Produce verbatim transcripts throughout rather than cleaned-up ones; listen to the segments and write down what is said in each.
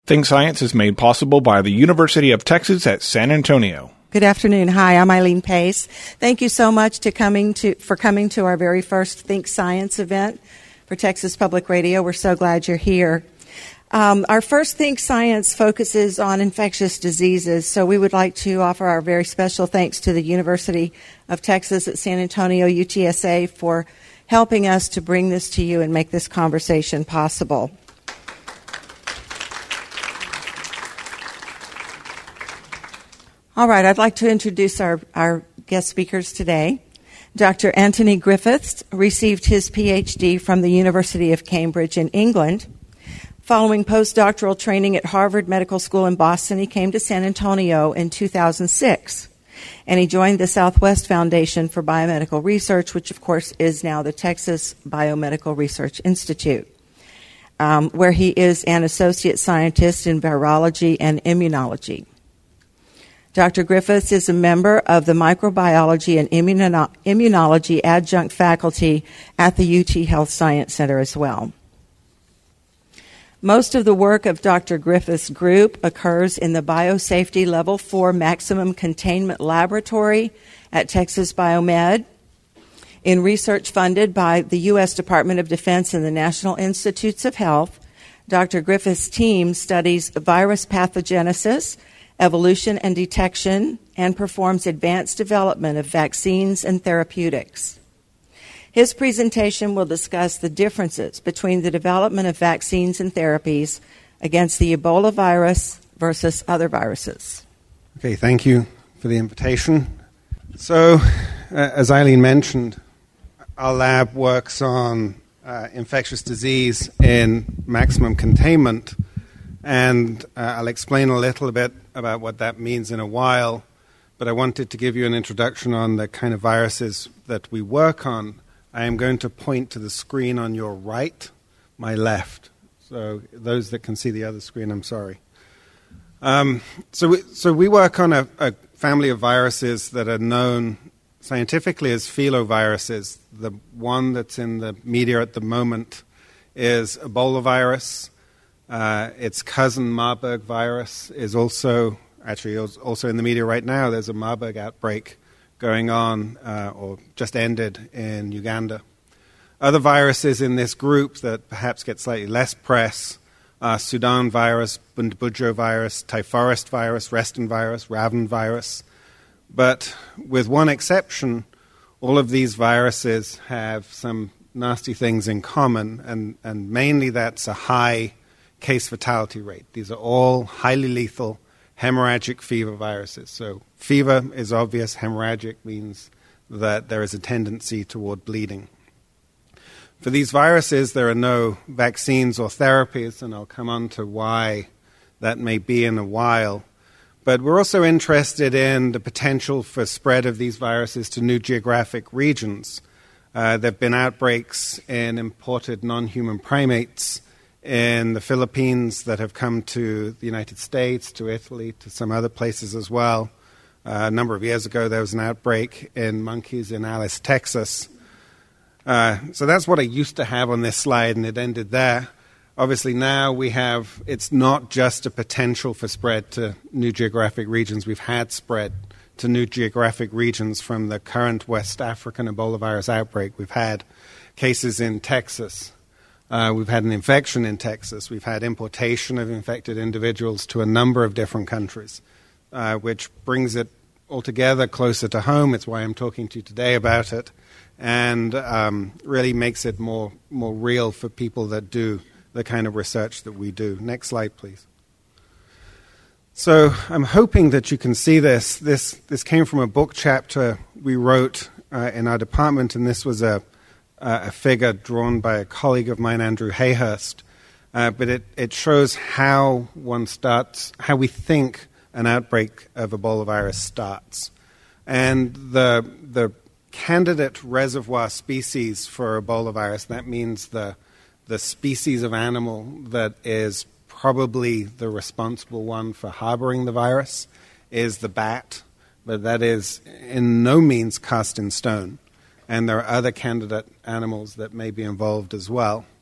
Think Science is made possible by the University of Texas at San Antonio. Good afternoon. Hi, I'm Eileen Pace. Thank you so much to coming to for coming to our very first Think Science event for Texas Public Radio. We're so glad you're here. Um, our first Think Science focuses on infectious diseases, so we would like to offer our very special thanks to the University of Texas at San Antonio, U T S A, for helping us to bring this to you and make this conversation possible. All right, I'd like to introduce our, our guest speakers today. Doctor Anthony Griffiths received his P H D from the University of Cambridge in England. Following postdoctoral training at Harvard Medical School in Boston, he came to San Antonio in two thousand six, and he joined the Southwest Foundation for Biomedical Research, which, of course, is now the Texas Biomedical Research Institute, um, where he is an associate scientist in virology and immunology. Doctor Griffiths is a member of the Microbiology and Immuno- Immunology adjunct faculty at the U T Health Science Center as well. Most of the work of Doctor Griffiths' group occurs in the Biosafety Level four Maximum Containment Laboratory at Texas Biomed, in research funded by the U S Department of Defense and the National Institutes of Health. Doctor Griffiths' team studies virus pathogenesis, evolution and detection, and performs advanced development of vaccines and therapeutics. His presentation will discuss the differences between the development of vaccines and therapies against the Ebola virus versus other viruses. Okay, thank you for the invitation. So, uh, as Eileen mentioned, our lab works on uh, infectious disease in maximum containment, and uh, I'll explain a little bit about what that means in a while, but I wanted to give you an introduction on the kind of viruses that we work on. I am going to point to the screen on your right, my left. So those that can see the other screen, I'm sorry. Um, so, we, so we work on a, a family of viruses that are known scientifically as filoviruses. The one that's in the media at the moment is Ebola virus. Uh, its cousin, Marburg virus, is also, actually also in the media right now. There's a Marburg outbreak going on, uh, or just ended in Uganda. Other viruses in this group that perhaps get slightly less press are Sudan virus, Bundibugyo virus, Typhorest virus, Reston virus, Raven virus. But with one exception, all of these viruses have some nasty things in common, and, and mainly that's a high case fatality rate. These are all highly lethal hemorrhagic fever viruses. So fever is obvious. Hemorrhagic means that there is a tendency toward bleeding. For these viruses, there are no vaccines or therapies, and I'll come on to why that may be in a while. But we're also interested in the potential for spread of these viruses to new geographic regions. Uh, there have been outbreaks in imported non-human primates in the Philippines that have come to the United States, to Italy, to some other places as well. Uh, a number of years ago, there was an outbreak in monkeys in Alice, Texas. Uh, so that's what I used to have on this slide, and it ended there. Obviously, now we have, it's not just a potential for spread to new geographic regions. We've had spread to new geographic regions from the current West African Ebola virus outbreak. We've had cases in Texas. Uh, we've had an infection in Texas. We've had importation of infected individuals to a number of different countries, uh, which brings it altogether closer to home. It's why I'm talking to you today about it, and um, really makes it more, more real for people that do the kind of research that we do. Next slide, please. So I'm hoping that you can see this. This, this came from a book chapter we wrote uh, in our department, and this was a Uh, a figure drawn by a colleague of mine, Andrew Hayhurst, uh, but it, it shows how one starts, how we think an outbreak of Ebola virus starts. And the the candidate reservoir species for Ebola virus, that means the the species of animal that is probably the responsible one for harboring the virus, is the bat, but that is in no means cast in stone. And there are other candidate animals that may be involved as well.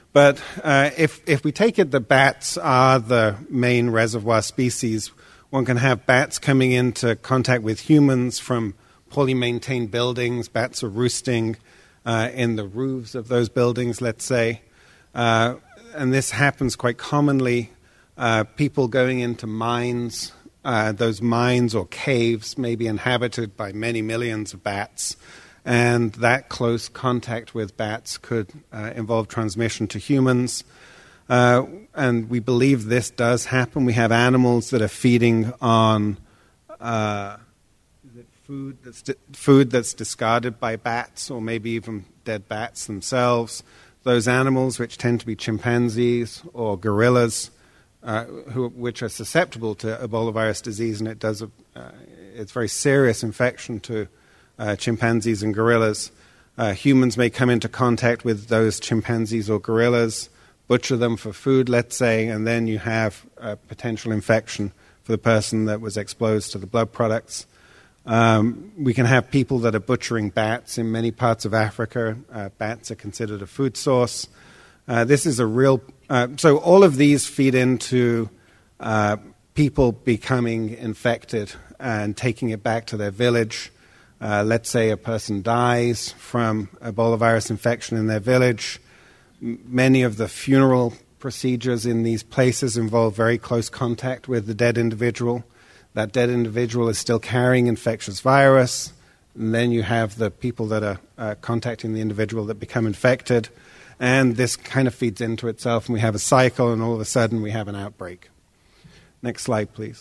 But uh, if, if we take it that bats are the main reservoir species, one can have bats coming into contact with humans from poorly maintained buildings. Bats are roosting uh, in the roofs of those buildings, let's say. Uh, and this happens quite commonly. Uh, people going into mines, uh, those mines or caves may be inhabited by many millions of bats. And that close contact with bats could uh, involve transmission to humans. Uh, and we believe this does happen. We have animals that are feeding on uh, is it food that's di- food that's discarded by bats, or maybe even dead bats themselves. Those animals, which tend to be chimpanzees or gorillas, uh, who, which are susceptible to Ebola virus disease, and it does a, uh, it's very serious infection to uh, chimpanzees and gorillas. Uh, humans may come into contact with those chimpanzees or gorillas, butcher them for food, let's say, and then you have a potential infection for the person that was exposed to the blood products. Um, we can have people that are butchering bats in many parts of Africa. Uh, bats are considered a food source. Uh, this is a real... Uh, so all of these feed into uh, people becoming infected and taking it back to their village. Uh, let's say a person dies from Ebola virus infection in their village. Many of the funeral procedures in these places involve very close contact with the dead individual. That dead individual is still carrying infectious virus. And then you have the people that are uh, contacting the individual that become infected. And this kind of feeds into itself, and we have a cycle, and all of a sudden we have an outbreak. Next slide, please.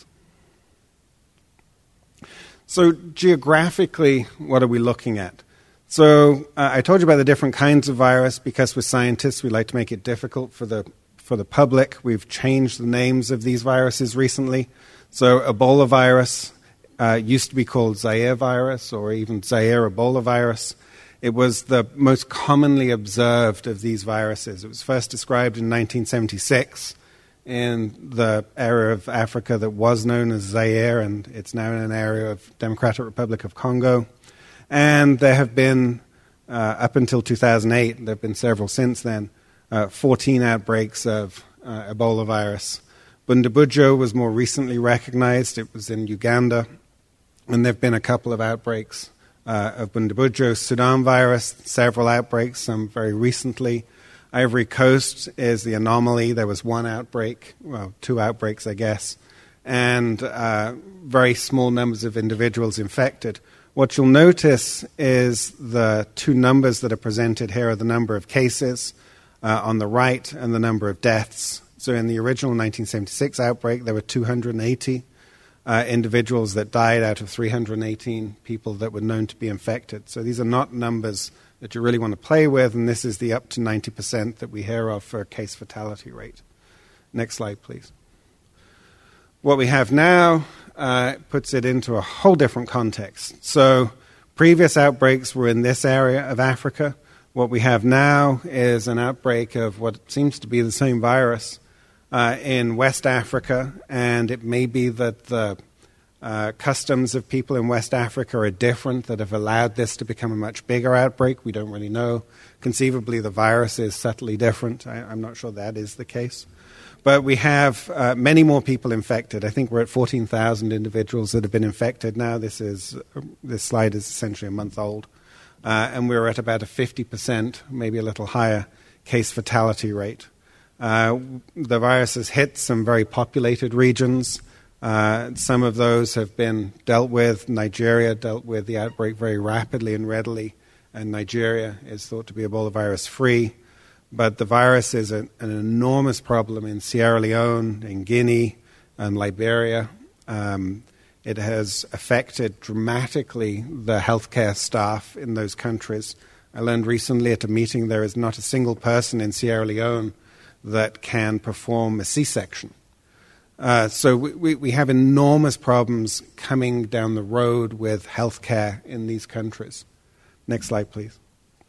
So geographically, what are we looking at? So uh, I told you about the different kinds of virus. Because we're scientists, we like to make it difficult for the for the public. We've changed the names of these viruses recently. So Ebola virus uh, used to be called Zaire virus, or even Zaire Ebola virus. It was the most commonly observed of these viruses. It was first described in nineteen seventy-six in the area of Africa that was known as Zaire, and it's now in an area of Democratic Republic of Congo. And there have been, uh, up until two thousand eight, there have been several since then, uh, fourteen outbreaks of uh, Ebola virus. Bundibugyo was more recently recognized. It was in Uganda. And there have been a couple of outbreaks uh, of Bundibugyo. Sudan virus, several outbreaks, some very recently. Ivory Coast is the anomaly. There was one outbreak, well, two outbreaks, I guess, and uh, very small numbers of individuals infected. What you'll notice is the two numbers that are presented here are the number of cases uh, on the right and the number of deaths. So in the original nineteen seventy-six outbreak, there were two hundred eighty uh, individuals that died out of three hundred eighteen people that were known to be infected. So these are not numbers that you really want to play with, and this is the up to ninety percent that we hear of for case fatality rate. Next slide, please. What we have now uh, puts it into a whole different context. So previous outbreaks were in this area of Africa. What we have now is an outbreak of what seems to be the same virus uh, in West Africa, and it may be that the uh, customs of people in West Africa are different that have allowed this to become a much bigger outbreak. We don't really know. Conceivably, the virus is subtly different. I, I'm not sure that is the case. But we have uh, many more people infected. I think we're at fourteen thousand individuals that have been infected now. This is this slide is essentially a month old. Uh, and we're at about a fifty percent, maybe a little higher, case fatality rate. Uh, the virus has hit some very populated regions. Uh, some of those have been dealt with. Nigeria dealt with the outbreak very rapidly and readily, and Nigeria is thought to be Ebola virus free. But the virus is a, an enormous problem in Sierra Leone, in Guinea, and Liberia. Um, it has affected dramatically the healthcare staff in those countries. I learned recently at a meeting there is not a single person in Sierra Leone that can perform a C-section. Uh, so we, we have enormous problems coming down the road with healthcare in these countries. Next slide, please.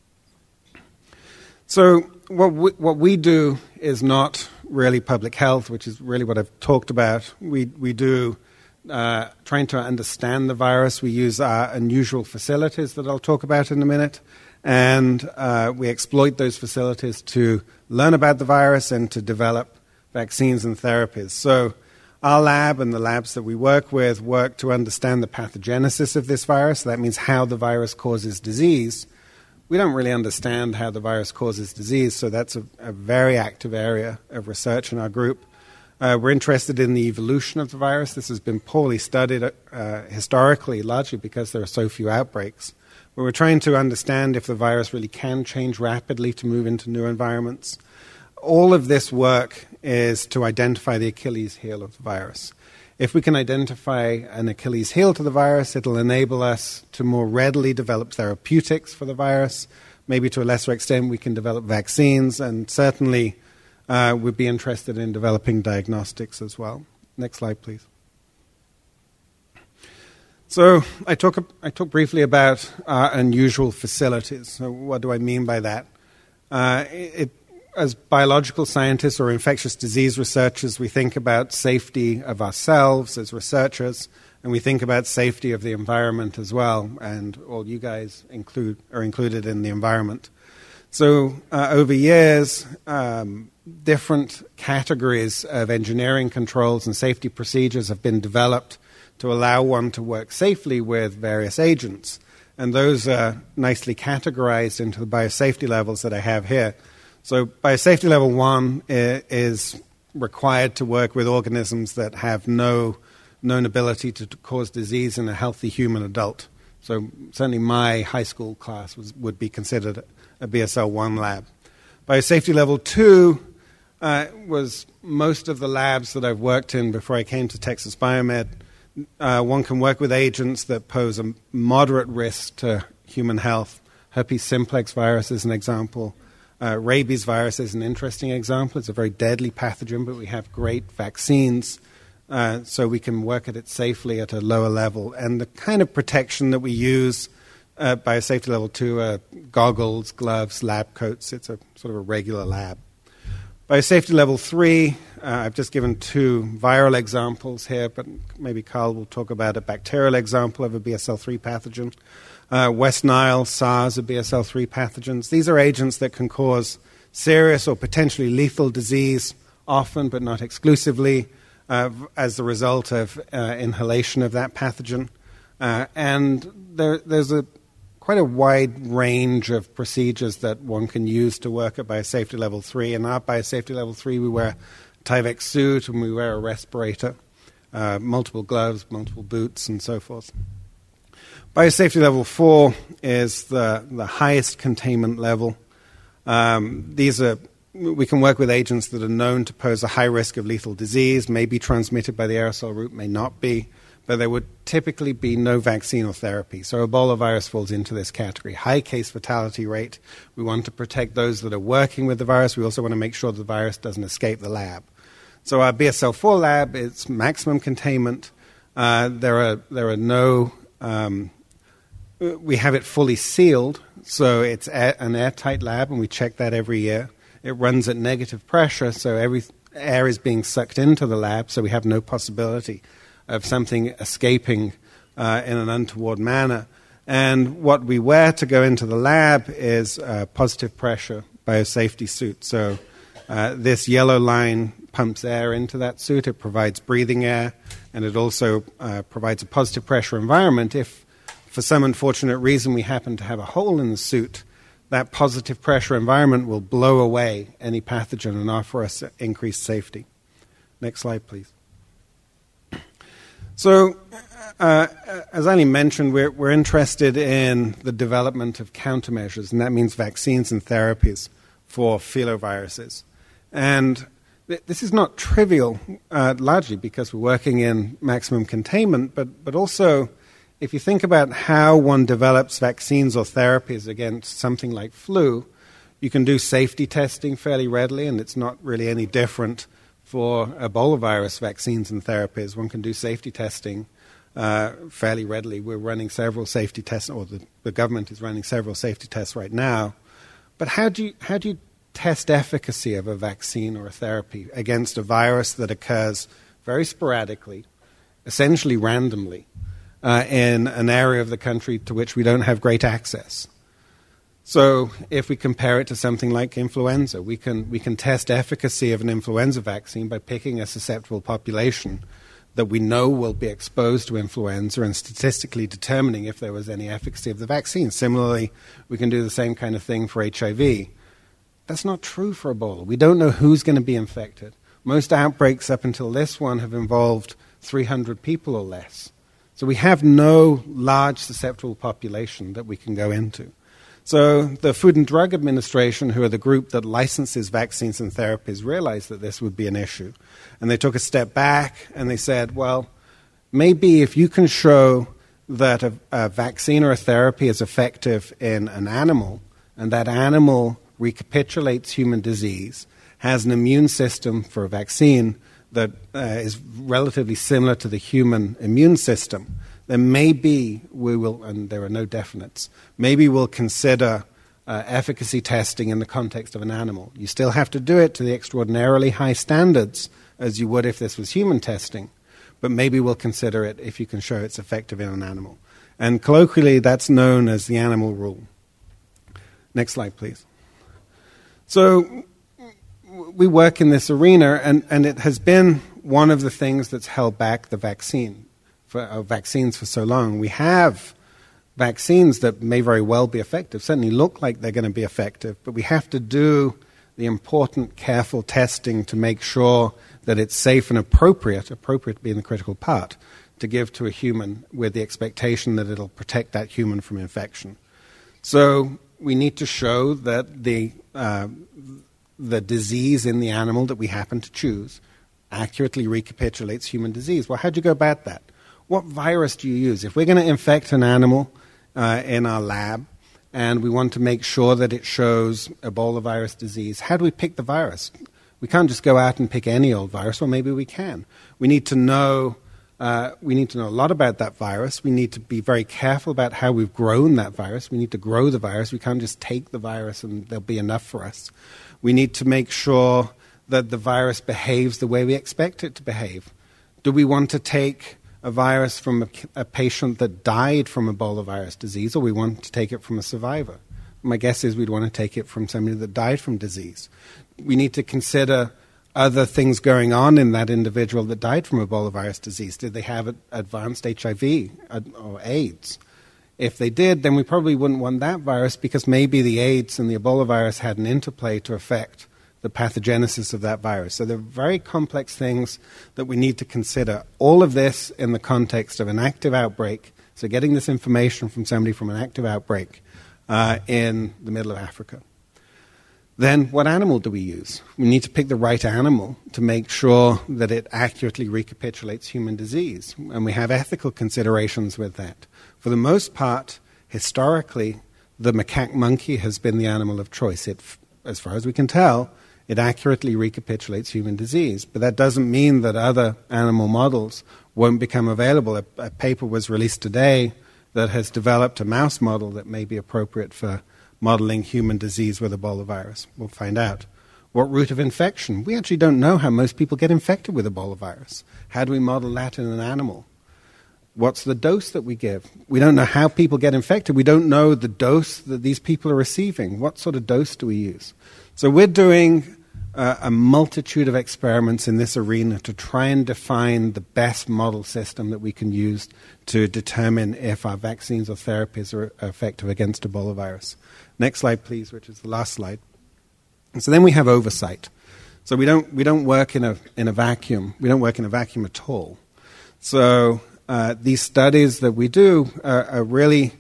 So what we, what we do is not really public health, which is really what I've talked about. We we do uh, trying to understand the virus. We use our unusual facilities that I'll talk about in a minute, And uh, we exploit those facilities to learn about the virus and to develop vaccines and therapies. So our lab and the labs that we work with work to understand the pathogenesis of this virus. That means how the virus causes disease. We don't really understand how the virus causes disease, so that's a, a very active area of research in our group. Uh, we're interested in the evolution of the virus. This has been poorly studied uh, historically, largely because there are so few outbreaks. But we're trying to understand if the virus really can change rapidly to move into new environments. All of this work is to identify the Achilles heel of the virus. If we can identify an Achilles heel to the virus, it'll enable us to more readily develop therapeutics for the virus. Maybe to a lesser extent we can develop vaccines, and certainly uh, we'd be interested in developing diagnostics as well. Next slide, please. So I talk, I talk briefly about uh, unusual facilities. So what do I mean by that? Uh, it, as biological scientists or infectious disease researchers, we think about safety of ourselves as researchers, and we think about safety of the environment as well, and all you guys include are included in the environment. So uh, over years, um, different categories of engineering controls and safety procedures have been developed to allow one to work safely with various agents. And those are nicely categorized into the biosafety levels that I have here. So biosafety level one is required to work with organisms that have no known ability to cause disease in a healthy human adult. So certainly my high school class was, would be considered a B S L one lab. Biosafety level two uh, was most of the labs that I've worked in before I came to Texas Biomed. Uh, one can work with agents that pose a moderate risk to human health. Herpes simplex virus is an example. Uh, rabies virus is an interesting example. It's a very deadly pathogen, but we have great vaccines, uh, so we can work at it safely at a lower level. And the kind of protection that we use uh, biosafety level two are goggles, gloves, lab coats. It's a sort of a regular lab. Biosafety level three, uh, I've just given two viral examples here, but maybe Carl will talk about a bacterial example of a B S L three pathogen. Uh, West Nile, SARS, are B S L three pathogens. These are agents that can cause serious or potentially lethal disease, often but not exclusively, uh, as the result of uh, inhalation of that pathogen. Uh, and there, there's a quite a wide range of procedures that one can use to work at biosafety level three. In our biosafety level three, we wear a Tyvek suit and we wear a respirator, uh, multiple gloves, multiple boots, and so forth. Biosafety level four is the, the highest containment level. Um, these are, we can work with agents that are known to pose a high risk of lethal disease, may be transmitted by the aerosol route, may not be, but there would typically be no vaccine or therapy. So Ebola virus falls into this category. High case fatality rate. We want to protect those that are working with the virus. We also want to make sure the virus doesn't escape the lab. So our B S L four lab is maximum containment. Uh, there are there are no... Um, We have it fully sealed, so it's an airtight lab, and we check that every year. It runs at negative pressure, so every air is being sucked into the lab, so we have no possibility of something escaping uh, in an untoward manner. And what we wear to go into the lab is a positive pressure biosafety suit. So uh, this yellow line pumps air into that suit. It provides breathing air, and it also uh, provides a positive pressure environment. If for some unfortunate reason we happen to have a hole in the suit, that positive pressure environment will blow away any pathogen and offer us increased safety. Next slide, please. So, uh, as Eileen mentioned, we're, we're interested in the development of countermeasures, and that means vaccines and therapies for filoviruses. And th- this is not trivial, uh, largely because we're working in maximum containment, but, but also if you think about how one develops vaccines or therapies against something like flu, you can do safety testing fairly readily, and it's not really any different for Ebola virus vaccines and therapies. One can do safety testing uh, fairly readily. We're running several safety tests, or the, the government is running several safety tests right now. But how do you, how do you test efficacy of a vaccine or a therapy against a virus that occurs very sporadically, essentially randomly, Uh, in an area of the country to which we don't have great access? So if we compare it to something like influenza, we can, we can test efficacy of an influenza vaccine by picking a susceptible population that we know will be exposed to influenza and statistically determining if there was any efficacy of the vaccine. Similarly, we can do the same kind of thing for H I V. That's not true for Ebola. We don't know who's going to be infected. Most outbreaks up until this one have involved three hundred people or less. So we have no large susceptible population that we can go into. So the Food and Drug Administration, who are the group that licenses vaccines and therapies, realized that this would be an issue. And they took a step back and they said, well, maybe if you can show that a, a vaccine or a therapy is effective in an animal, and that animal recapitulates human disease, has an immune system for a vaccine that uh, is relatively similar to the human immune system, then maybe we will, and there are no definites, maybe we'll consider uh, efficacy testing in the context of an animal. You still have to do it to the extraordinarily high standards as you would if this was human testing, but maybe we'll consider it if you can show it's effective in an animal. And colloquially, that's known as the animal rule. Next slide, please. So we work in this arena, and, and it has been one of the things that's held back the vaccine, for, uh, vaccines for so long. We have vaccines that may very well be effective, certainly look like they're going to be effective, but we have to do the important, careful testing to make sure that it's safe and appropriate, appropriate being the critical part, to give to a human with the expectation that it'll protect that human from infection. So we need to show that the uh, the disease in the animal that we happen to choose accurately recapitulates human disease. Well, how do you go about that? What virus do you use? If we're going to infect an animal uh, in our lab and we want to make sure that it shows Ebola virus disease, how do we pick the virus? We can't just go out and pick any old virus, or maybe we can. We need to know uh, we need to know a lot about that virus. We need to be very careful about how we've grown that virus. We need to grow the virus. We can't just take the virus and there'll be enough for us. We need to make sure that the virus behaves the way we expect it to behave. Do we want to take a virus from a, a patient that died from Ebola virus disease, or we want to take it from a survivor? My guess is we'd want to take it from somebody that died from disease. We need to consider other things going on in that individual that died from Ebola virus disease. Did they have advanced H I V or AIDS? If they did, then we probably wouldn't want that virus, because maybe the AIDS and the Ebola virus had an interplay to affect the pathogenesis of that virus. So they're very complex things that we need to consider. All of this in the context of an active outbreak, so getting this information from somebody from an active outbreak uh, in the middle of Africa. Then what animal do we use? We need to pick the right animal to make sure that it accurately recapitulates human disease. And we have ethical considerations with that. For the most part, historically, the macaque monkey has been the animal of choice. It, as far as we can tell, it accurately recapitulates human disease. But that doesn't mean that other animal models won't become available. A, a paper was released today that has developed a mouse model that may be appropriate for modeling human disease with Ebola virus. We'll find out. What route of infection? We actually don't know how most people get infected with Ebola virus. How do we model that in an animal? What's the dose that we give? We don't know how people get infected. We don't know the dose that these people are receiving. What sort of dose do we use? So we're doing uh, a multitude of experiments in this arena to try and define the best model system that we can use to determine if our vaccines or therapies are effective against Ebola virus. Next slide, please, which is the last slide. And so then we have oversight. So we don't we don't work in a in a vacuum. We don't work in a vacuum at all. So uh, these studies that we do are, are really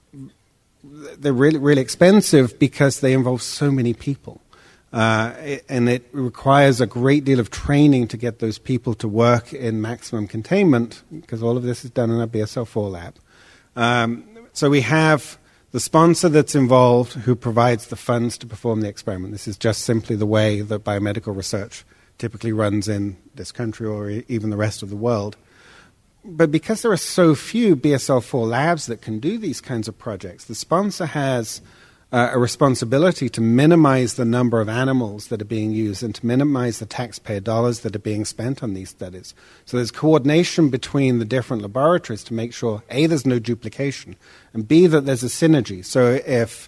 they're really really expensive because they involve so many people, uh, it, and it requires a great deal of training to get those people to work in maximum containment, because all of this is done in a B S L four lab. Um, so we have the sponsor that's involved who provides the funds to perform the experiment. This is just simply the way that biomedical research typically runs in this country or e- even the rest of the world. But because there are so few B S L four labs that can do these kinds of projects, the sponsor has uh, a responsibility to minimize the number of animals that are being used and to minimize the taxpayer dollars that are being spent on these studies. So there's coordination between the different laboratories to make sure, A, there's no duplication, and B, that there's a synergy. So if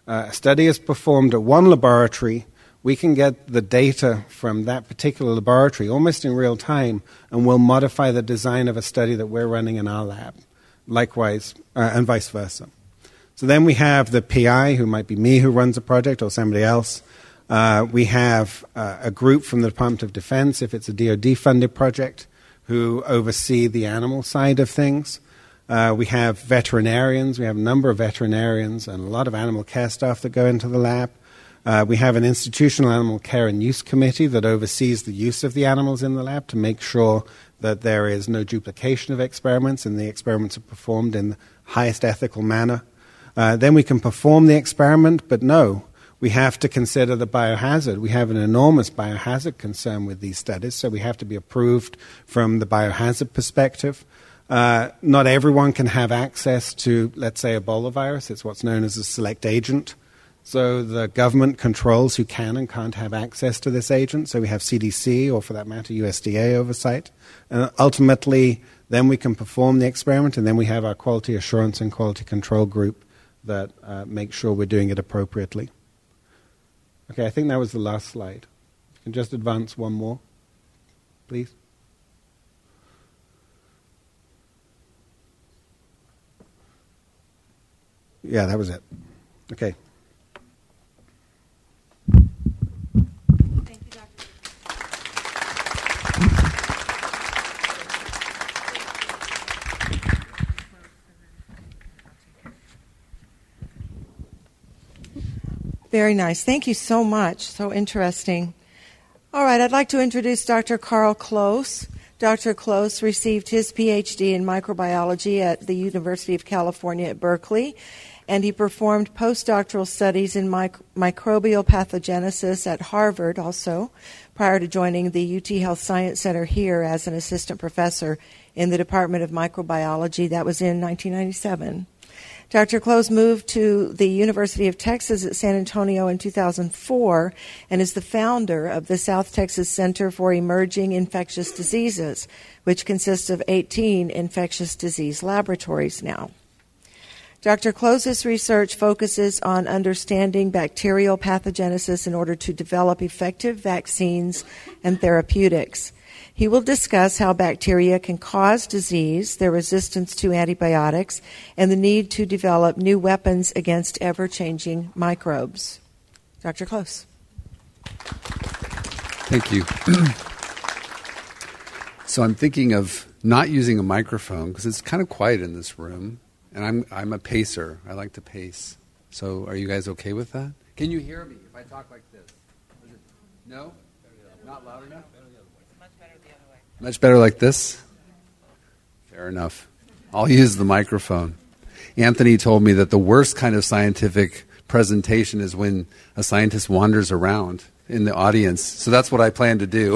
Uh, a study is performed at one laboratory. We can get the data from that particular laboratory almost in real time, and we'll modify the design of a study that we're running in our lab. Likewise, uh, and vice versa. So then we have the P I, who might be me who runs a project, or somebody else. Uh, we have uh, a group from the Department of Defense, if it's a D O D-funded project, who oversee the animal side of things. Uh, we have veterinarians. We have a number of veterinarians and a lot of animal care staff that go into the lab. Uh, we have an institutional animal care and use committee that oversees the use of the animals in the lab to make sure that there is no duplication of experiments and the experiments are performed in the highest ethical manner. Uh, then we can perform the experiment, but no, we have to consider the biohazard. We have an enormous biohazard concern with these studies, so we have to be approved from the biohazard perspective. Uh, not everyone can have access to, let's say, Ebola virus. It's what's known as a select agent. So the government controls who can and can't have access to this agent. So we have C D C, or for that matter, U S D A oversight. And ultimately, then we can perform the experiment, and then we have our quality assurance and quality control group that uh, make sure we're doing it appropriately. Okay, I think that was the last slide. You can just advance one more, please. Yeah, that was it. Okay. Thank you, Doctor Very nice. Thank you so much. So interesting. All right, I'd like to introduce Doctor Carl Close. Doctor Close received his P H D in microbiology at the University of California at Berkeley, and he performed postdoctoral studies in mic- microbial pathogenesis at Harvard also, prior to joining the U T Health Science Center here as an assistant professor in the Department of Microbiology. That was in nineteen ninety-seven. Doctor Close moved to the University of Texas at San Antonio in two thousand four and is the founder of the South Texas Center for Emerging Infectious Diseases, which consists of eighteen infectious disease laboratories now. Doctor Close's research focuses on understanding bacterial pathogenesis in order to develop effective vaccines and therapeutics. He will discuss how bacteria can cause disease, their resistance to antibiotics, and the need to develop new weapons against ever-changing microbes. Doctor Close. Thank you. So I'm thinking of not using a microphone because it's kind of quiet in this room, and I'm I'm a pacer. I like to pace. So are you guys okay with that? Can you hear me if I talk like this? Is it, no? Not loud enough? Much better like this? Fair enough. I'll use the microphone. Anthony told me that the worst kind of scientific presentation is when a scientist wanders around in the audience. So that's what I plan to do.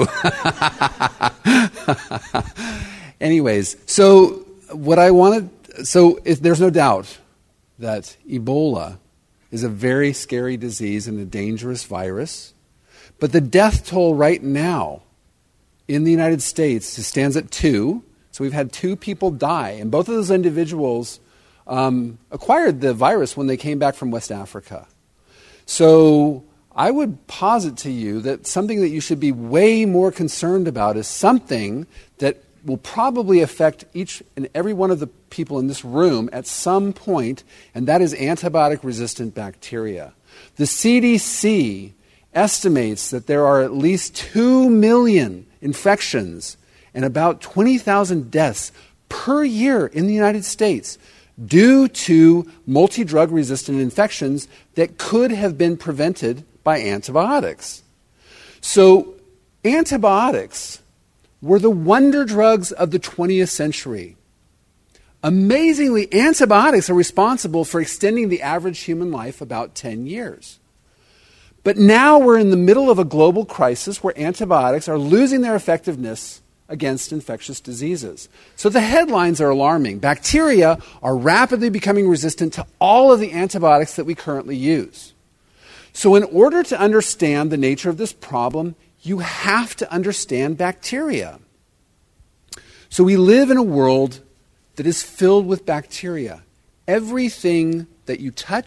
Anyways, so what I wanted, so if, there's no doubt that Ebola is a very scary disease and a dangerous virus. But the death toll right now in the United States stands at two. So we've had two people die. And both of those individuals um, acquired the virus when they came back from West Africa. So I would posit to you that something that you should be way more concerned about is something that will probably affect each and every one of the people in this room at some point, and that is antibiotic-resistant bacteria. The C D C estimates that there are at least two million infections and about twenty thousand deaths per year in the United States due to multi-drug resistant infections that could have been prevented by antibiotics. So antibiotics were the wonder drugs of the twentieth century. Amazingly, antibiotics are responsible for extending the average human life about ten years. But now we're in the middle of a global crisis where antibiotics are losing their effectiveness against infectious diseases. So the headlines are alarming. Bacteria are rapidly becoming resistant to all of the antibiotics that we currently use. So in order to understand the nature of this problem, you have to understand bacteria. So we live in a world that is filled with bacteria. Everything that you touch,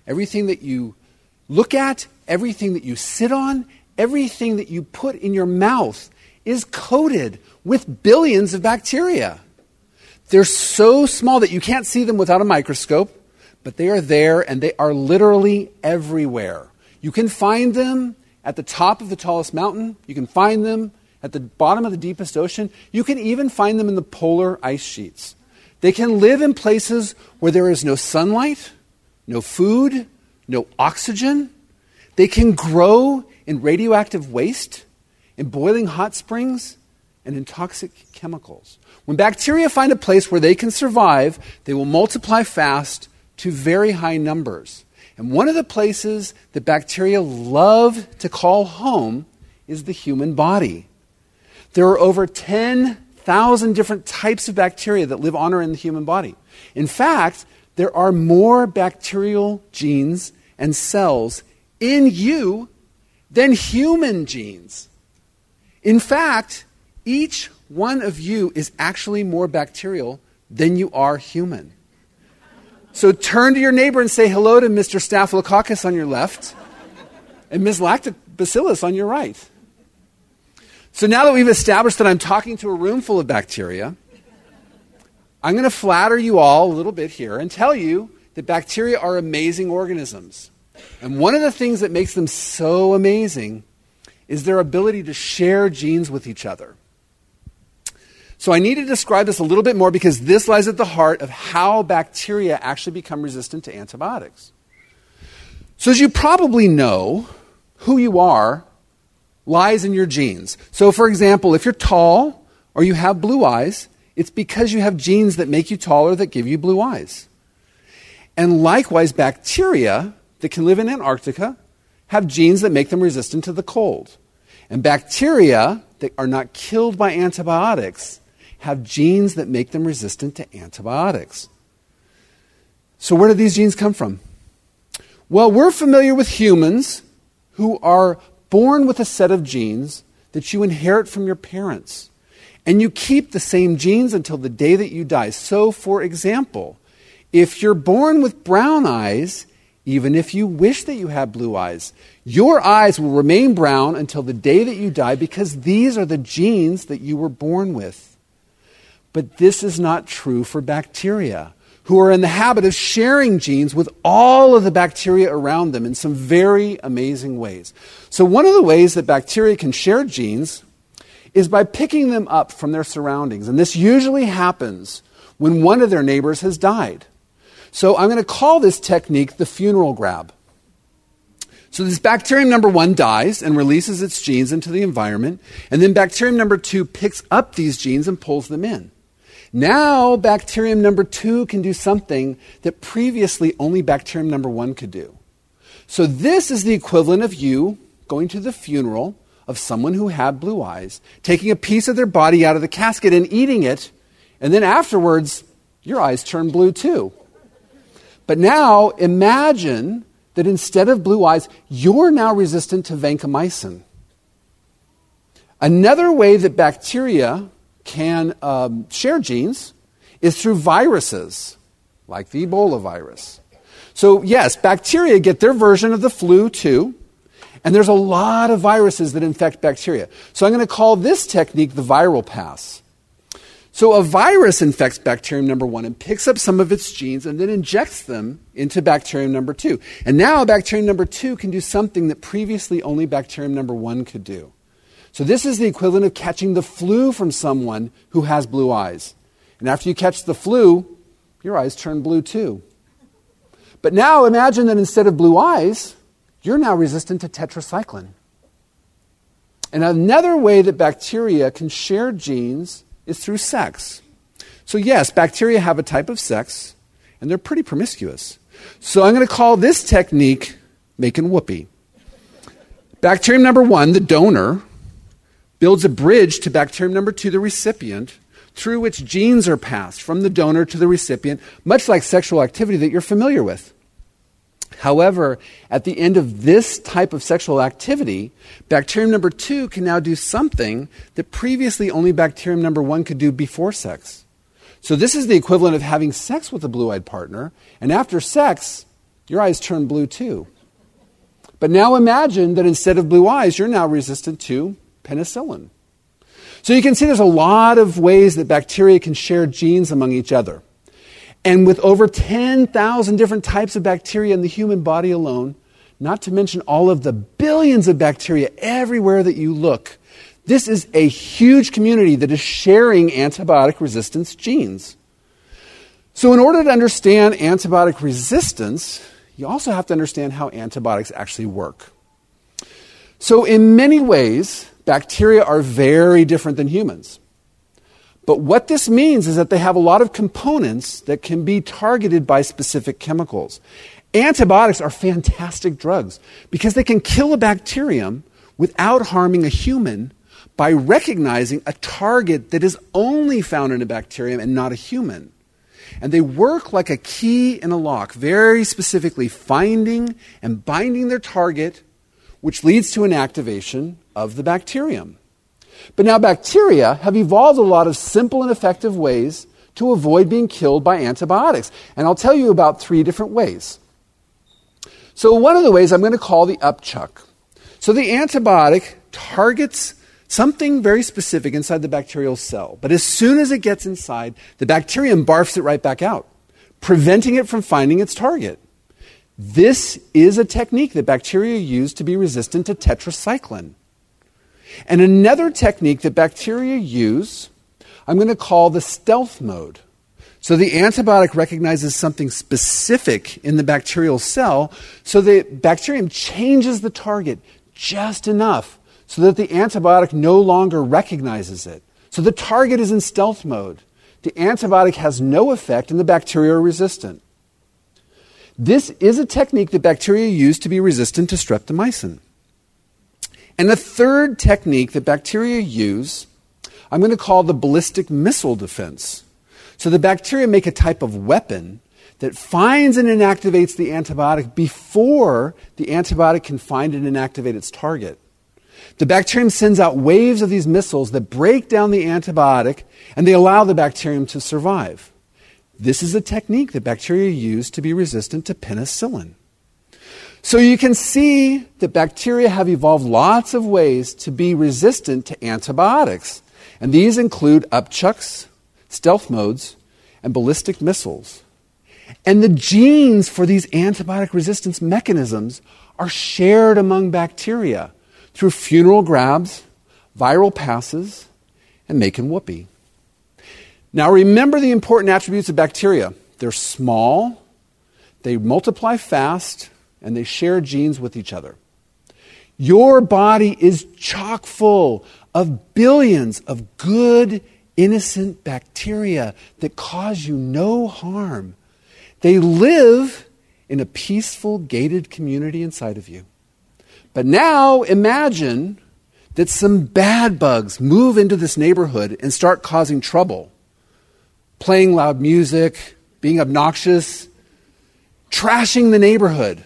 everything that you look at, everything that you sit on, everything that you put in your mouth is coated with billions of bacteria. They're so small that you can't see them without a microscope, but they are there and they are literally everywhere. You can find them at the top of the tallest mountain. You can find them at the bottom of the deepest ocean. You can even find them in the polar ice sheets. They can live in places where there is no sunlight, no food, no oxygen. They can grow in radioactive waste, in boiling hot springs, and in toxic chemicals. When bacteria find a place where they can survive, they will multiply fast to very high numbers. And one of the places that bacteria love to call home is the human body. There are over ten thousand different types of bacteria that live on or in the human body. In fact, there are more bacterial genes and cells in you than human genes. In fact, each one of you is actually more bacterial than you are human. So turn to your neighbor and say hello to Mister Staphylococcus on your left and Miz Lactobacillus on your right. So now that we've established that I'm talking to a room full of bacteria, I'm going to flatter you all a little bit here and tell you that bacteria are amazing organisms. And one of the things that makes them so amazing is their ability to share genes with each other. So I need to describe this a little bit more because this lies at the heart of how bacteria actually become resistant to antibiotics. So as you probably know, who you are lies in your genes. So for example, if you're tall or you have blue eyes, it's because you have genes that make you taller that give you blue eyes. And likewise, bacteria that can live in Antarctica have genes that make them resistant to the cold. And bacteria that are not killed by antibiotics have genes that make them resistant to antibiotics. So where do these genes come from? Well, we're familiar with humans who are born with a set of genes that you inherit from your parents. And you keep the same genes until the day that you die. So, for example, if you're born with brown eyes, even if you wish that you had blue eyes, your eyes will remain brown until the day that you die because these are the genes that you were born with. But this is not true for bacteria, who are in the habit of sharing genes with all of the bacteria around them in some very amazing ways. So one of the ways that bacteria can share genes is by picking them up from their surroundings. And this usually happens when one of their neighbors has died. So I'm going to call this technique the funeral grab. So this bacterium number one dies and releases its genes into the environment. And then bacterium number two picks up these genes and pulls them in. Now bacterium number two can do something that previously only bacterium number one could do. So this is the equivalent of you going to the funeral of someone who had blue eyes, taking a piece of their body out of the casket and eating it, and then afterwards, your eyes turn blue too. But now imagine that instead of blue eyes, you're now resistant to vancomycin. Another way that bacteria can um, share genes is through viruses, like the Ebola virus. So yes, bacteria get their version of the flu too, and there's a lot of viruses that infect bacteria. So I'm going to call this technique the viral pass. So a virus infects bacterium number one and picks up some of its genes and then injects them into bacterium number two. And now bacterium number two can do something that previously only bacterium number one could do. So this is the equivalent of catching the flu from someone who has blue eyes. And after you catch the flu, your eyes turn blue too. But now imagine that instead of blue eyes, you're now resistant to tetracycline. And another way that bacteria can share genes is through sex. So yes, bacteria have a type of sex, and they're pretty promiscuous. So I'm going to call this technique making whoopee. Bacterium number one, the donor, builds a bridge to bacterium number two, the recipient, through which genes are passed from the donor to the recipient, much like sexual activity that you're familiar with. However, at the end of this type of sexual activity, bacterium number two can now do something that previously only bacterium number one could do before sex. So this is the equivalent of having sex with a blue-eyed partner, and after sex, your eyes turn blue too. But now imagine that instead of blue eyes, you're now resistant to penicillin. So you can see there's a lot of ways that bacteria can share genes among each other. And with over ten thousand different types of bacteria in the human body alone, not to mention all of the billions of bacteria everywhere that you look, this is a huge community that is sharing antibiotic resistance genes. So in order to understand antibiotic resistance, you also have to understand how antibiotics actually work. So in many ways, bacteria are very different than humans. But what this means is that they have a lot of components that can be targeted by specific chemicals. Antibiotics are fantastic drugs because they can kill a bacterium without harming a human by recognizing a target that is only found in a bacterium and not a human. And they work like a key in a lock, very specifically finding and binding their target, which leads to an activation of the bacterium. But now bacteria have evolved a lot of simple and effective ways to avoid being killed by antibiotics. And I'll tell you about three different ways. So one of the ways I'm going to call the upchuck. So the antibiotic targets something very specific inside the bacterial cell. But as soon as it gets inside, the bacterium barfs it right back out, preventing it from finding its target. This is a technique that bacteria use to be resistant to tetracycline. And another technique that bacteria use, I'm going to call the stealth mode. So the antibiotic recognizes something specific in the bacterial cell, so the bacterium changes the target just enough so that the antibiotic no longer recognizes it. So the target is in stealth mode. The antibiotic has no effect and the bacteria are resistant. This is a technique that bacteria use to be resistant to streptomycin. And the third technique that bacteria use, I'm going to call the ballistic missile defense. So the bacteria make a type of weapon that finds and inactivates the antibiotic before the antibiotic can find and inactivate its target. The bacterium sends out waves of these missiles that break down the antibiotic, and they allow the bacterium to survive. This is a technique that bacteria use to be resistant to penicillin. So you can see that bacteria have evolved lots of ways to be resistant to antibiotics. And these include upchucks, stealth modes, and ballistic missiles. And the genes for these antibiotic resistance mechanisms are shared among bacteria through funeral grabs, viral passes, and making whoopee. Now remember the important attributes of bacteria. They're small, they multiply fast, and they share genes with each other. Your body is chock full of billions of good, innocent bacteria that cause you no harm. They live in a peaceful, gated community inside of you. But now imagine that some bad bugs move into this neighborhood and start causing trouble. Playing loud music, being obnoxious, trashing the neighborhood.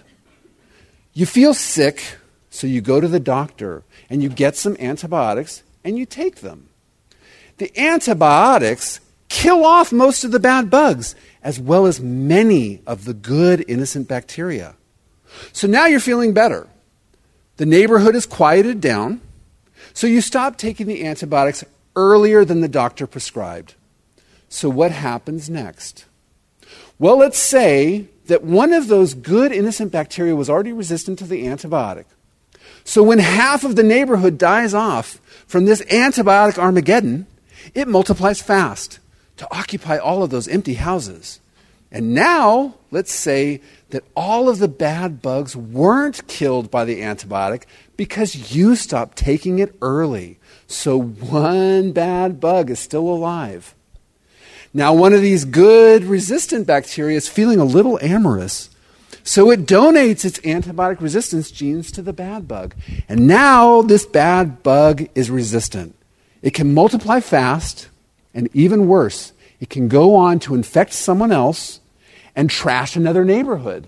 You feel sick, so you go to the doctor and you get some antibiotics and you take them. The antibiotics kill off most of the bad bugs, as well as many of the good, innocent bacteria. So now you're feeling better. The neighborhood is quieted down, so you stop taking the antibiotics earlier than the doctor prescribed. So what happens next? Well, let's say that one of those good, innocent bacteria was already resistant to the antibiotic. So when half of the neighborhood dies off from this antibiotic Armageddon, it multiplies fast to occupy all of those empty houses. And now, let's say that all of the bad bugs weren't killed by the antibiotic because you stopped taking it early. So one bad bug is still alive. Now, one of these good resistant bacteria is feeling a little amorous. So it donates its antibiotic resistance genes to the bad bug. And now this bad bug is resistant. It can multiply fast, and even worse, it can go on to infect someone else and trash another neighborhood.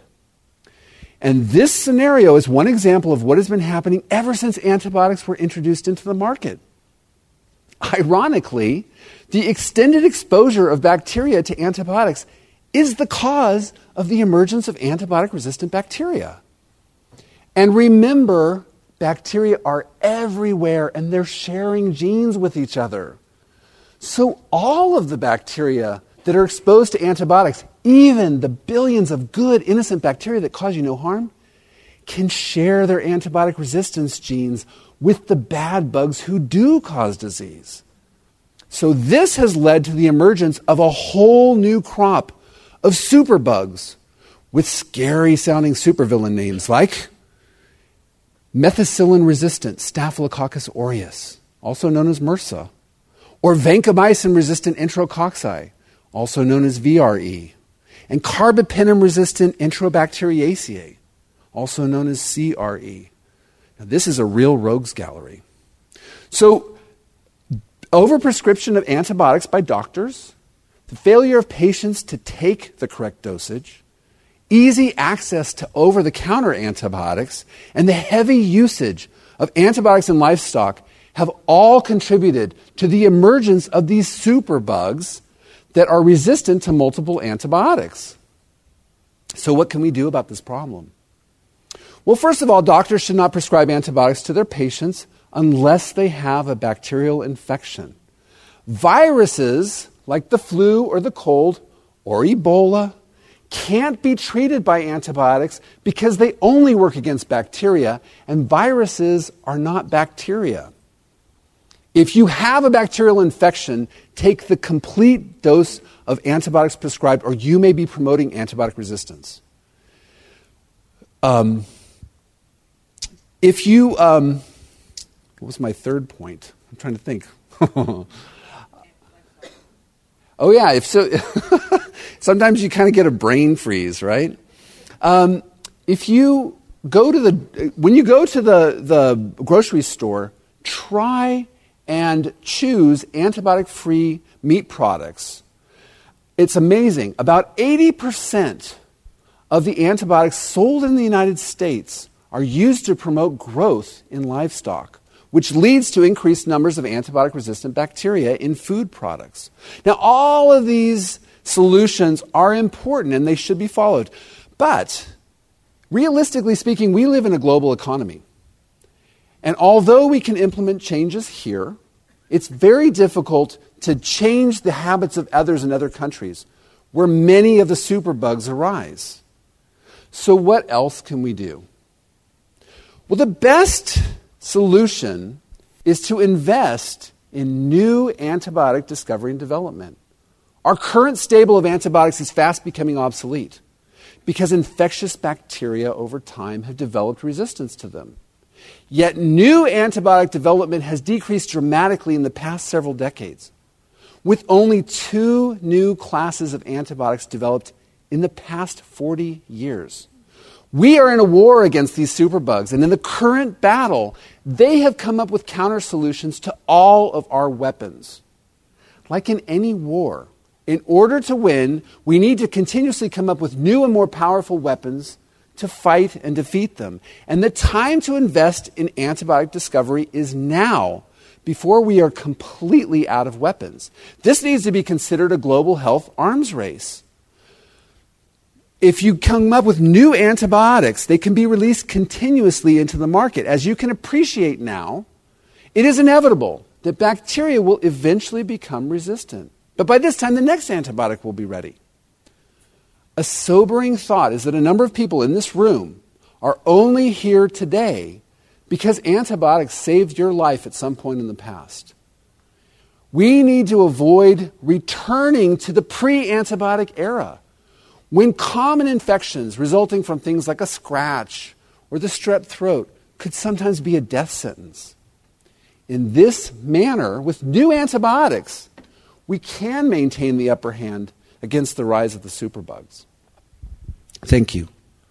And this scenario is one example of what has been happening ever since antibiotics were introduced into the market. Ironically, the extended exposure of bacteria to antibiotics is the cause of the emergence of antibiotic-resistant bacteria. And remember, bacteria are everywhere, and they're sharing genes with each other. So all of the bacteria that are exposed to antibiotics, even the billions of good, innocent bacteria that cause you no harm, can share their antibiotic resistance genes with the bad bugs who do cause disease. So this has led to the emergence of a whole new crop of superbugs with scary-sounding supervillain names like methicillin-resistant Staphylococcus aureus, also known as MRSA, or vancomycin-resistant enterococci, also known as V R E, and carbapenem-resistant Enterobacteriaceae, also known as C R E. Now, this is a real rogues gallery. So, overprescription of antibiotics by doctors, the failure of patients to take the correct dosage, easy access to over-the-counter antibiotics, and the heavy usage of antibiotics in livestock have all contributed to the emergence of these superbugs that are resistant to multiple antibiotics. So what can we do about this problem? Well, first of all, doctors should not prescribe antibiotics to their patients unless they have a bacterial infection. Viruses, like the flu or the cold or Ebola, can't be treated by antibiotics because they only work against bacteria, and viruses are not bacteria. If you have a bacterial infection, take the complete dose of antibiotics prescribed, or you may be promoting antibiotic resistance. Um, if you, um, what was my third point? I'm trying to think. Oh yeah, if so, sometimes you kind of get a brain freeze, right? Um, if you go to the, when you go to the, the grocery store, try and choose antibiotic-free meat products. It's amazing. About eighty percent of the antibiotics sold in the United States are used to promote growth in livestock, which leads to increased numbers of antibiotic-resistant bacteria in food products. Now, all of these solutions are important and they should be followed. But, realistically speaking, we live in a global economy. And although we can implement changes here, it's very difficult to change the habits of others in other countries where many of the superbugs arise. So what else can we do? Well, the best solution is to invest in new antibiotic discovery and development. Our current stable of antibiotics is fast becoming obsolete because infectious bacteria over time have developed resistance to them. Yet new antibiotic development has decreased dramatically in the past several decades, with only two new classes of antibiotics developed in the past forty years. We are in a war against these superbugs, and in the current battle, they have come up with counter solutions to all of our weapons. Like in any war, in order to win, we need to continuously come up with new and more powerful weapons to fight and defeat them. And the time to invest in antibiotic discovery is now, before we are completely out of weapons. This needs to be considered a global health arms race. If you come up with new antibiotics, they can be released continuously into the market. As you can appreciate now, it is inevitable that bacteria will eventually become resistant. But by this time, the next antibiotic will be ready. A sobering thought is that a number of people in this room are only here today because antibiotics saved your life at some point in the past. We need to avoid returning to the pre-antibiotic era, when common infections resulting from things like a scratch or the strep throat could sometimes be a death sentence. In this manner, with new antibiotics, we can maintain the upper hand against the rise of the superbugs. Thank you.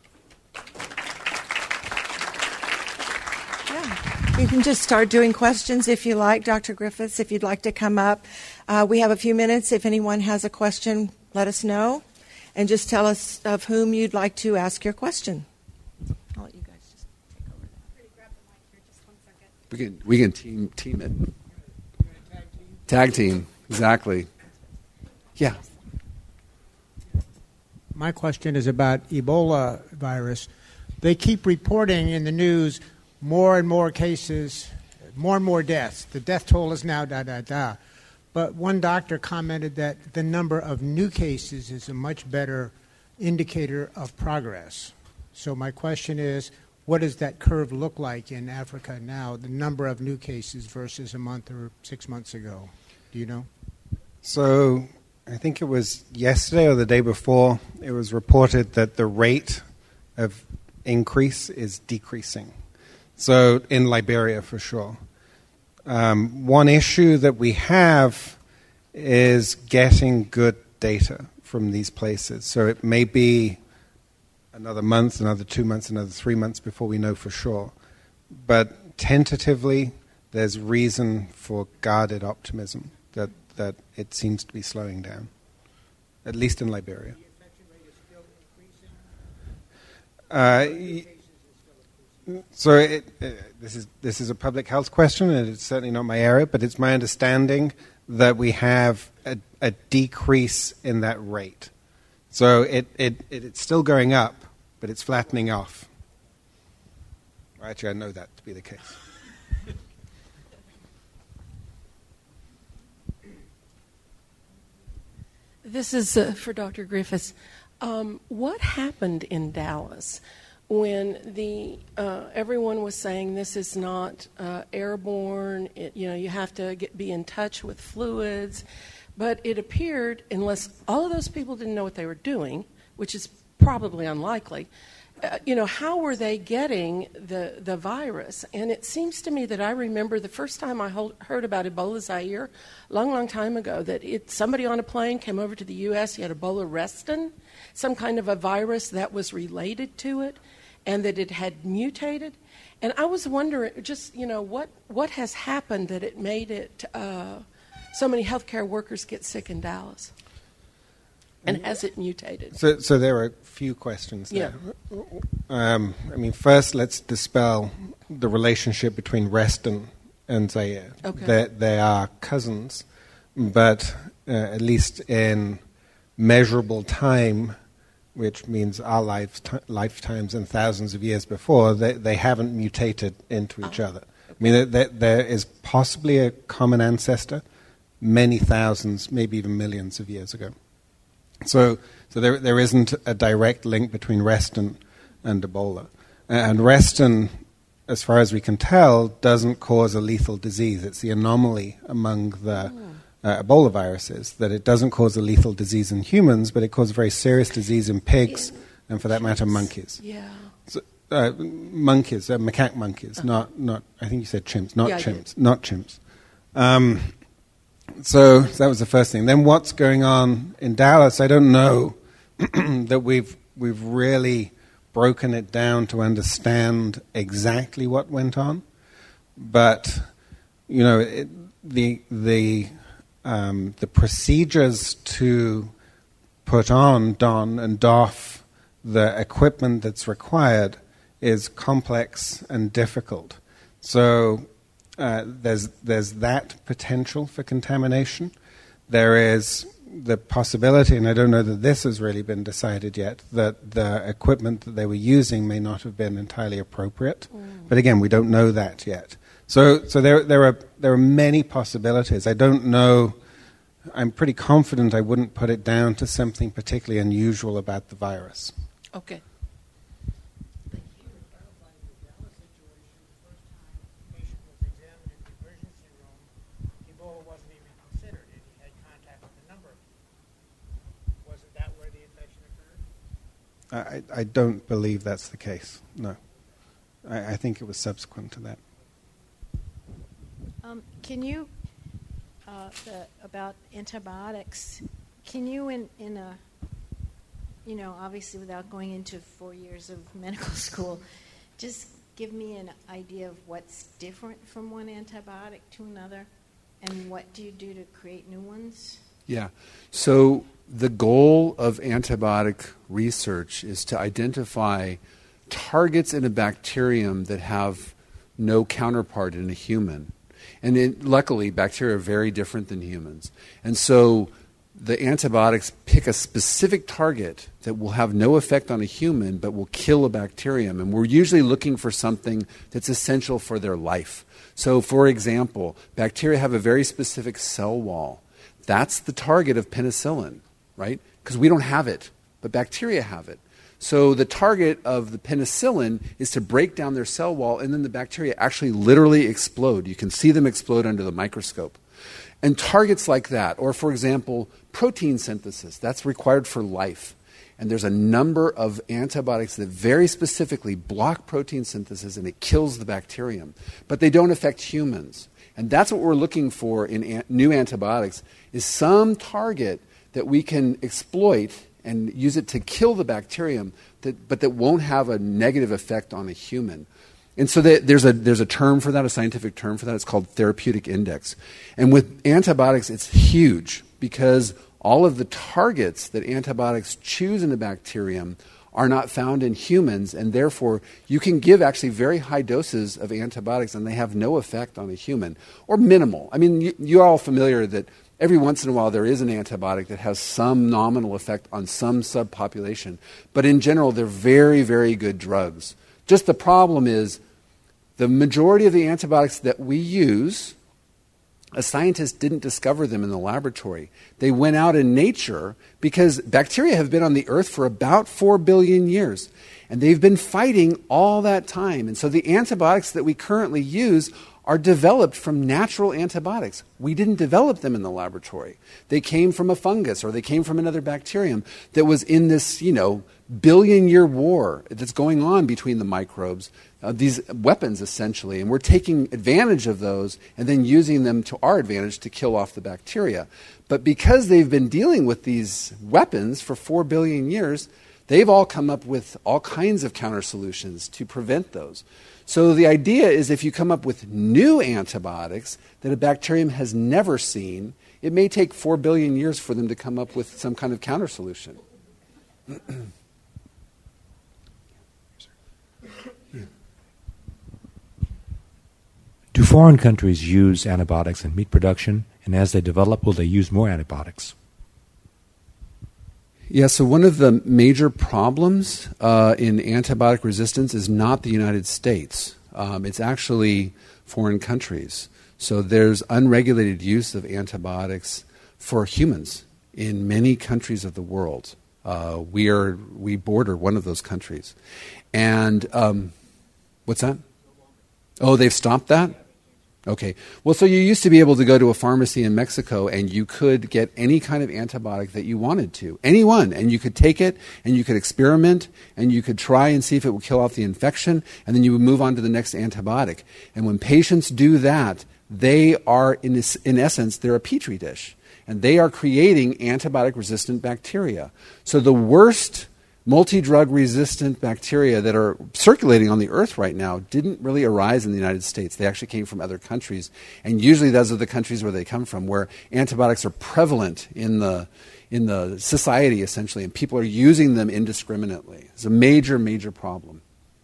Yeah. You can just start doing questions if you like, Doctor Griffiths, if you'd like to come up. Uh, we have a few minutes. If anyone has a question, let us know. And just tell us of whom you'd like to ask your question. I'll let you guys just take over that. Grab the mic here, just one second. We can, we can team, team it. Tag team, exactly. Yeah. My question is about Ebola virus. They keep reporting in the news more and more cases, more and more deaths. The death toll is now da da da. But one doctor commented that the number of new cases is a much better indicator of progress. So my question is, what does that curve look like in Africa now, the number of new cases versus a month or six months ago? Do you know? So I think it was yesterday or the day before, it was reported that the rate of increase is decreasing. So in Liberia, for sure. Um, one issue that we have is getting good data from these places. So it may be another month, another two months, another three months before we know for sure. But tentatively, there's reason for guarded optimism that, that it seems to be slowing down, at least in Liberia. The infection rate is still increasing? Uh, So it, uh, this is this is a public health question, and it's certainly not my area, but it's my understanding that we have a, a decrease in that rate. So it, it, it it's still going up, but it's flattening off. Actually, I know that to be the case. This is uh, for Doctor Griffiths. Um, what happened in Dallas when the uh, everyone was saying this is not uh, airborne? It, you know, you have to get, be in touch with fluids, but it appeared, unless all of those people didn't know what they were doing, which is probably unlikely. Uh, you know, how were they getting the, the virus? And it seems to me that I remember the first time I hold, heard about Ebola Zaire, a long, long time ago, that it, somebody on a plane came over to the U S, he had Ebola Reston, some kind of a virus that was related to it, and that it had mutated. And I was wondering, just, you know, what, what has happened that it made it, uh, so many healthcare workers get sick in Dallas? And has it mutated? So, so there are a few questions there. Yeah. Um, I mean, first, let's dispel the relationship between Reston and Zaire. Okay. They, they are cousins, but uh, at least in measurable time, which means our lives, lifetimes and thousands of years before, they, they haven't mutated into each Oh, other. I mean, there, there is possibly a common ancestor many thousands, maybe even millions of years ago. So, so there there isn't a direct link between Reston and Ebola. And Reston, as far as we can tell, doesn't cause a lethal disease. It's the anomaly among the uh, Ebola viruses, that it doesn't cause a lethal disease in humans, but it causes very serious disease in pigs, In and for that matter, monkeys. Yeah. So, uh, monkeys, uh, macaque monkeys, uh-huh. not, not, I think you said chimps, not Yeah, I chimps, not chimps. Um, So that was the first thing. Then what's going on in Dallas? I don't know that we've we've really broken it down to understand exactly what went on. But you know, it, the the um, the procedures to put on, don, and doff the equipment that's required is complex and difficult. So. Uh, there's there's that potential for contamination. There is the possibility, and I don't know that this has really been decided yet, that the equipment that they were using may not have been entirely appropriate. Mm. But again, we don't know that yet. So so there there are there are many possibilities. I don't know. I'm pretty confident I wouldn't put it down to something particularly unusual about the virus. Okay. I, I don't believe that's the case, no. I, I think it was subsequent to that. Um, can you, uh, the, about antibiotics, can you in, in a, you know, obviously without going into four years of medical school, just give me an idea of what's different from one antibiotic to another, and what do you do to create new ones? Yeah. So the goal of antibiotic research is to identify targets in a bacterium that have no counterpart in a human. And it, luckily, bacteria are very different than humans. And so the antibiotics pick a specific target that will have no effect on a human but will kill a bacterium. And we're usually looking for something that's essential for their life. So, for example, bacteria have a very specific cell wall. That's the target of penicillin, right? Because we don't have it, but bacteria have it. So the target of the penicillin is to break down their cell wall, and then the bacteria actually literally explode. You can see them explode under the microscope. And targets like that, or for example, protein synthesis, that's required for life. And there's a number of antibiotics that very specifically block protein synthesis, and it kills the bacterium. But they don't affect humans. And that's what we're looking for in an- new antibiotics, is some target that we can exploit and use it to kill the bacterium, that, but that won't have a negative effect on a human. And so that there's a there's a term for that, a scientific term for that. It's called therapeutic index. And with antibiotics, it's huge because all of the targets that antibiotics choose in the bacterium are not found in humans, and therefore you can give actually very high doses of antibiotics and they have no effect on a human, or minimal. I mean, you, you're all familiar that every once in a while there is an antibiotic that has some nominal effect on some subpopulation, but in general they're very, very good drugs. Just the problem is the majority of the antibiotics that we use, a scientist didn't discover them in the laboratory. They went out in nature because bacteria have been on the earth for about four billion years. And they've been fighting all that time. And so the antibiotics that we currently use are developed from natural antibiotics. We didn't develop them in the laboratory. They came from a fungus or they came from another bacterium that was in this, you know, billion-year war that's going on between the microbes, uh, these weapons essentially, and we're taking advantage of those and then using them to our advantage to kill off the bacteria. But because they've been dealing with these weapons for four billion years, they've all come up with all kinds of counter solutions to prevent those. So the idea is if you come up with new antibiotics that a bacterium has never seen, it may take four billion years for them to come up with some kind of counter solution. Do foreign countries use antibiotics in meat production? And as they develop, will they use more antibiotics? Yeah, so one of the major problems uh, in antibiotic resistance is not the United States. Um, it's actually foreign countries. So there's unregulated use of antibiotics for humans in many countries of the world. Uh, we are we border one of those countries. And um, what's that? Oh, they've stopped that? Okay. Well, so you used to be able to go to a pharmacy in Mexico and you could get any kind of antibiotic that you wanted to. Any one. And you could take it and you could experiment and you could try and see if it would kill off the infection, and then you would move on to the next antibiotic. And when patients do that, they are, in, this, in essence, they're a petri dish. And they are creating antibiotic-resistant bacteria. So the worst multi-drug resistant bacteria that are circulating on the earth right now didn't really arise in the United States. They actually came from other countries. And usually those are the countries where they come from, where antibiotics are prevalent in the in the society, essentially, and people are using them indiscriminately. It's a major, major problem.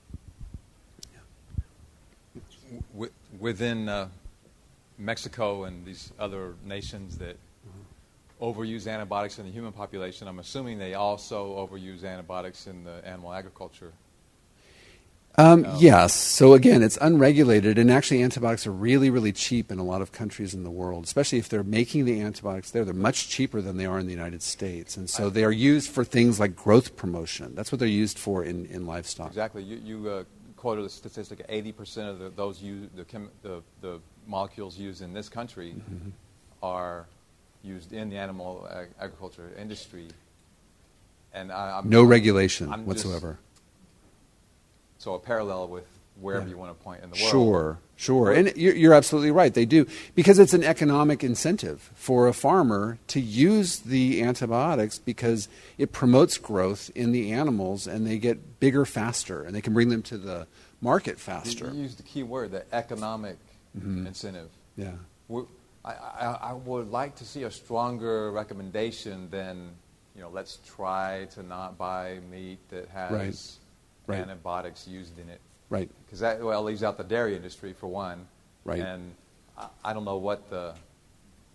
Within uh, Mexico and these other nations that overuse antibiotics in the human population, I'm assuming they also overuse antibiotics in the animal agriculture. Um, um, yes. So again, it's unregulated, and actually antibiotics are really, really cheap in a lot of countries in the world, especially if they're making the antibiotics there. They're much cheaper than they are in the United States. And so they are used for things like growth promotion. That's what they're used for in, in livestock. Exactly. You, you uh, quoted a statistic, eighty percent of the, those use, the, chem, the, the molecules used in this country mm-hmm. are used in the animal ag- agriculture industry, and I, I'm no just, regulation I'm whatsoever. Just, so a parallel with wherever yeah. you want to point in the world. Sure, sure, and you're, you're absolutely right. They do, because it's an economic incentive for a farmer to use the antibiotics because it promotes growth in the animals, and they get bigger faster, and they can bring them to the market faster. You, you used the key word, the economic mm-hmm. incentive. Yeah. We're, I, I, I would like to see a stronger recommendation than, you know, let's try to not buy meat that has right. Right. antibiotics used in it. Right. Because that, well, leaves out the dairy industry, for one. Right. And I, I don't know what the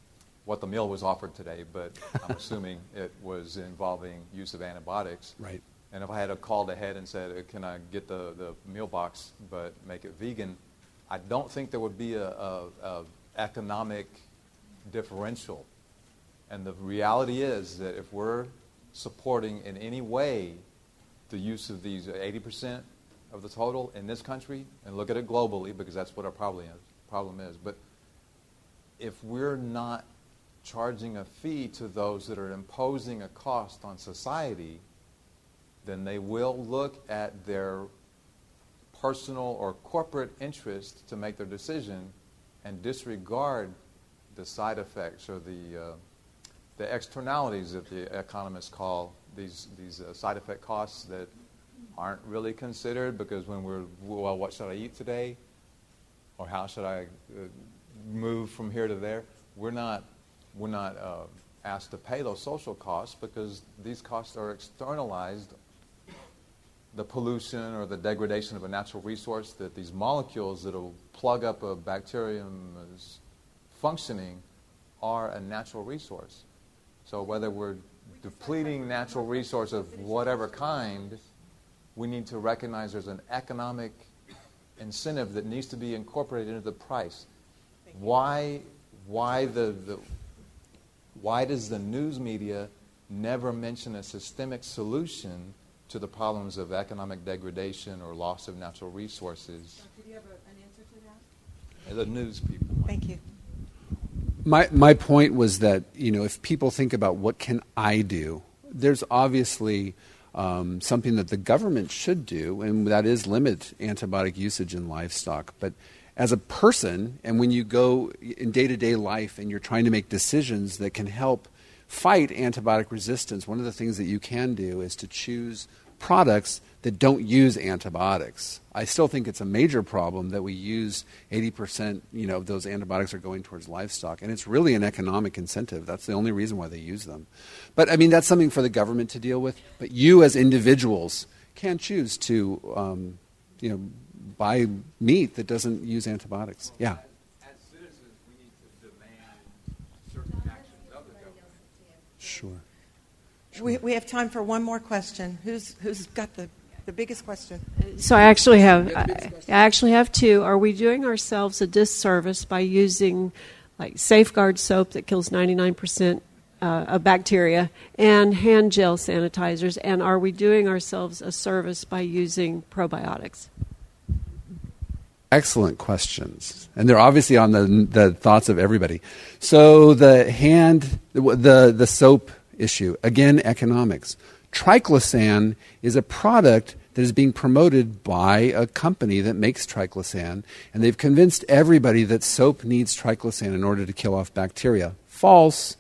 what the meal was offered today, but I'm assuming it was involving use of antibiotics. Right. And if I had called ahead and said, can I get the, the meal box but make it vegan, I don't think there would be a, a, a economic differential. And the reality is that if we're supporting in any way the use of these eighty percent of the total in this country, and look at it globally because that's what our problem is, problem is. But if we're not charging a fee to those that are imposing a cost on society, then they will look at their personal or corporate interest to make their decision and disregard the side effects or the uh, the externalities that the economists call these these uh, side effect costs that aren't really considered, because when we're, well, what should I eat today? Or how should I uh, move from here to there? We're not, we're not uh, asked to pay those social costs because these costs are externalized. The pollution or the degradation of a natural resource, that these molecules that will plug up a bacterium's functioning are a natural resource. So whether we're depleting natural resource of whatever kind, we need to recognize there's an economic incentive that needs to be incorporated into the price. Why, why the, the, why does the news media never mention a systemic solution to the problems of economic degradation or loss of natural resources? Did you have a, an answer to that? The news people. Thank you. My my point was that, you know, if people think about what can I do, there's obviously um, something that the government should do, and that is limit antibiotic usage in livestock. But as a person, and when you go in day-to-day life and you're trying to make decisions that can help fight antibiotic resistance, one of the things that you can do is to choose products that don't use antibiotics. I still think it's a major problem that we use eighty percent, you know, of those antibiotics are going towards livestock. And it's really an economic incentive. That's the only reason why they use them. But, I mean, that's something for the government to deal with. But you as individuals can choose to, um, you know, buy meat that doesn't use antibiotics. Yeah. As citizens, we need to demand certain actions of the government. Sure. We, we have time for one more question. Who's who's got the, the biggest question? So I actually have I, I actually have two. Are we doing ourselves a disservice by using like Safeguard soap that kills ninety-nine percent uh, of bacteria and hand gel sanitizers? And are we doing ourselves a service by using probiotics? Excellent questions, and they're obviously on the the thoughts of everybody. So the hand, the the soap issue, again, economics. Triclosan is a product that is being promoted by a company that makes triclosan, and they've convinced everybody that soap needs triclosan in order to kill off bacteria. False.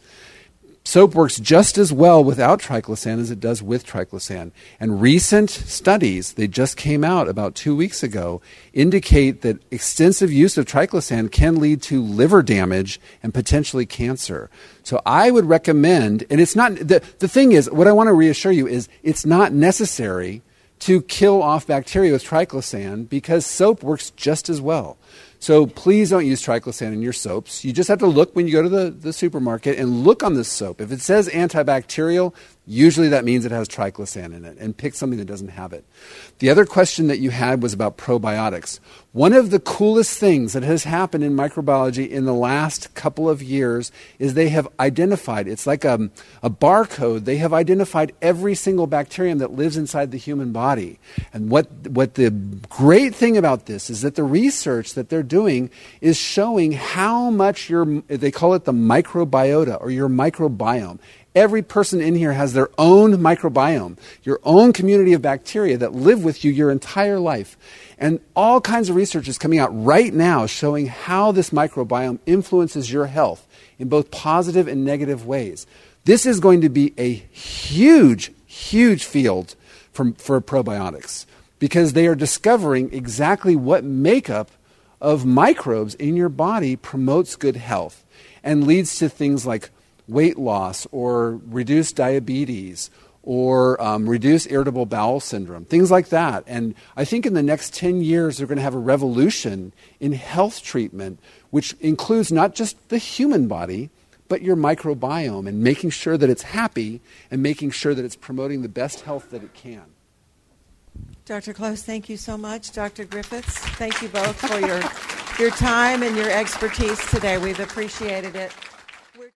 Soap works just as well without triclosan as it does with triclosan. And recent studies, they just came out about two weeks ago, indicate that extensive use of triclosan can lead to liver damage and potentially cancer. So I would recommend, and it's not, the, the thing is, what I want to reassure you is it's not necessary to kill off bacteria with triclosan because soap works just as well. So please don't use triclosan in your soaps. You just have to look when you go to the, the supermarket and look on this soap. If it says antibacterial, usually that means it has triclosan in it, and pick something that doesn't have it. The other question that you had was about probiotics. One of the coolest things that has happened in microbiology in the last couple of years is they have identified, it's like a, a barcode, they have identified every single bacterium that lives inside the human body. And what, what the great thing about this is that the research that they're doing is showing how much your, they call it the microbiota or your microbiome. Every person in here has their own microbiome, your own community of bacteria that live with you your entire life. And all kinds of research is coming out right now showing how this microbiome influences your health in both positive and negative ways. This is going to be a huge, huge field for, for probiotics because they are discovering exactly what makeup of microbes in your body promotes good health and leads to things like weight loss or reduced diabetes or um, reduced irritable bowel syndrome, things like that. And I think in the next ten years, they're going to have a revolution in health treatment, which includes not just the human body, but your microbiome and making sure that it's happy and making sure that it's promoting the best health that it can. Doctor Close, thank you so much. Doctor Griffiths, thank you both for your, your time and your expertise today. We've appreciated it.